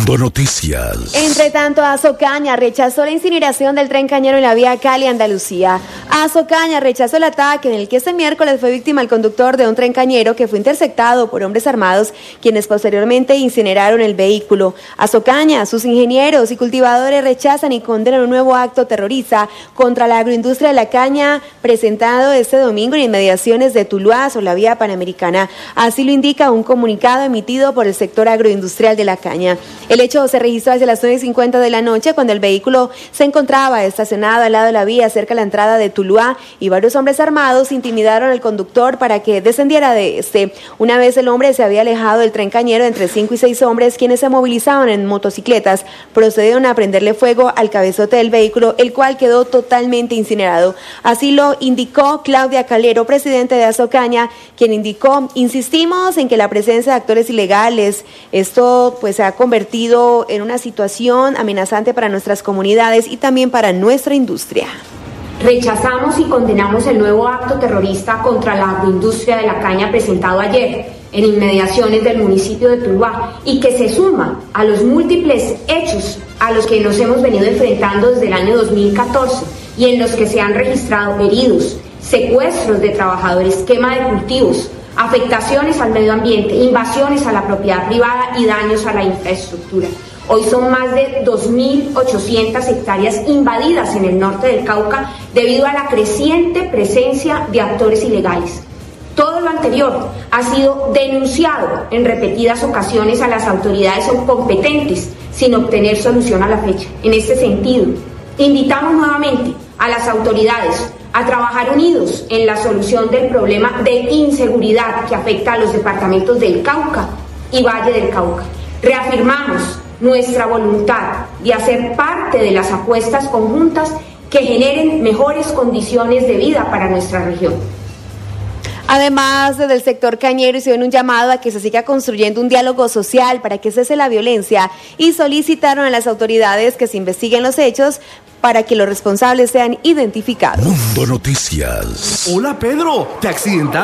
Mundo Noticias. Entre tanto, Azocaña rechazó la incineración del tren cañero en la vía Cali-Andalucía. Azocaña rechazó el ataque en el que este miércoles fue víctima el conductor de un tren cañero que fue interceptado por hombres armados, quienes posteriormente incineraron el vehículo. Azocaña, sus ingenieros y cultivadores rechazan y condenan un nuevo acto terrorista contra la agroindustria de la caña presentado este domingo en inmediaciones de Tuluá sobre la vía panamericana. Así lo indica un comunicado emitido por el sector agroindustrial de la caña. El hecho se registró hacia las 9:50 de la noche cuando el vehículo se encontraba estacionado al lado de la vía cerca de la entrada de Tuluá y varios hombres armados intimidaron al conductor para que descendiera de este. Una vez el hombre se había alejado del tren cañero, entre 5 y 6 hombres quienes se movilizaban en motocicletas procedieron a prenderle fuego al cabezote del vehículo, el cual quedó totalmente incinerado. Así lo indicó Claudia Calero, presidente de Azocaña, quien indicó: insistimos en que la presencia de actores ilegales, esto pues se ha convertido en una situación amenazante para nuestras comunidades y también para nuestra industria. Rechazamos y condenamos el nuevo acto terrorista contra la agroindustria de la caña presentado ayer en inmediaciones del municipio de Tuluá y que se suma a los múltiples hechos a los que nos hemos venido enfrentando desde el año 2014 y en los que se han registrado heridos, secuestros de trabajadores, quema de cultivos, afectaciones al medio ambiente, invasiones a la propiedad privada y daños a la infraestructura. Hoy son más de 2.800 hectáreas invadidas en el norte del Cauca debido a la creciente presencia de actores ilegales. Todo lo anterior ha sido denunciado en repetidas ocasiones a las autoridades competentes sin obtener solución a la fecha. En este sentido, invitamos nuevamente a las autoridades a trabajar unidos en la solución del problema de inseguridad que afecta a los departamentos del Cauca y Valle del Cauca. Reafirmamos nuestra voluntad de hacer parte de las apuestas conjuntas que generen mejores condiciones de vida para nuestra región. Además, desde el sector cañero hicieron un llamado a que se siga construyendo un diálogo social para que cese la violencia y solicitaron a las autoridades que se investiguen los hechos para que los responsables sean identificados. Mundo Noticias. Hola Pedro, ¿te accidentaste?